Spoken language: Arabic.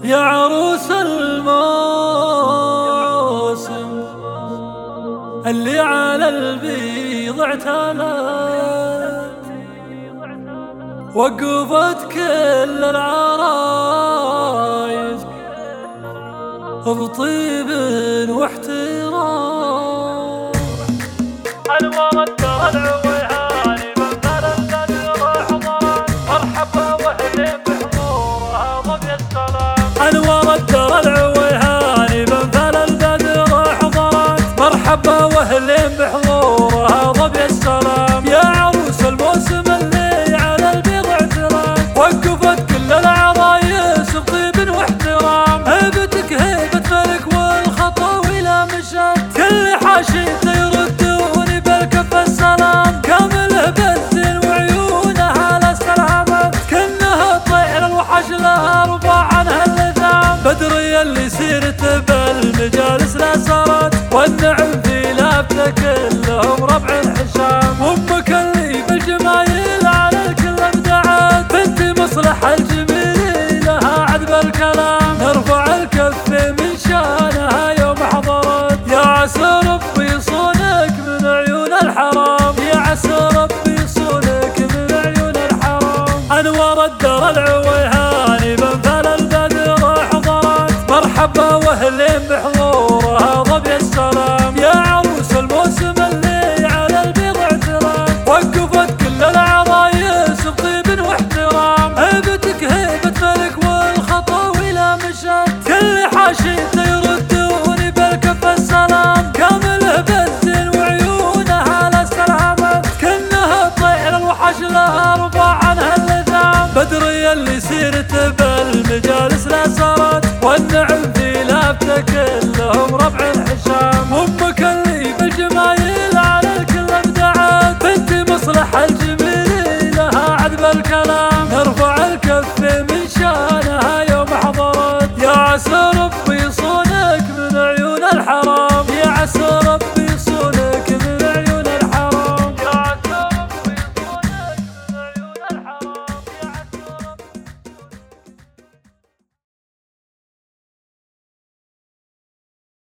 يا عروس الموسم اللي على البيض اعتلت، وقفت كل العرايس بطيب واحترام. انوار الدار العويهاني بمثال البدر حضرت، مرحبا واهلين بحضورها ضبي السلام. انوار الدار العويهاني بمثال البدر حضرت، مرحبا واهلين بحضورها ضبي السلام. يا عروس الموسم اللي على البيض اعترت، وقفت كل العرايس بطيب واحترام. هيبتك هيبة ملك والخطاويلة مشت، كل حاشيته يردوني بالكف السلام. كامله بالزين وعيونها لا استلهمت، كأنها طير الوحش لها رفع عنها اللثام. بدري اللي سيرته بالمجالس لا سرت، والنعم في لابته كلهم ربع الحشام. وامك اللي بالجمايل على الكل ابدعت، بنت مصلح الجميل لها عذب الكلام. نرفع الكف من شانها يوم حضرت، يا عسى ربي يصونك من عيون الحرام. يا عسى ربي يصونك من عيون الحرام. انوار الدار العويهاني بمثال البدر حضرت، مرحبا واهلين بحضورها ضبي السلام. يا عروس الموسم اللي على البيض اعترت، وقفت كل العرايس بطيب واحترام. هيبتك هيبة ملك والخطاويلة مشت، كل حاشيته يردوني بالكف السلام. كامله بالزين وعيونها لا استلهمت، كأنها طير الوحش لها رفع عنها اللثام. بدري اللي سيرته بالمجالس لا سرت، والنعم في لابته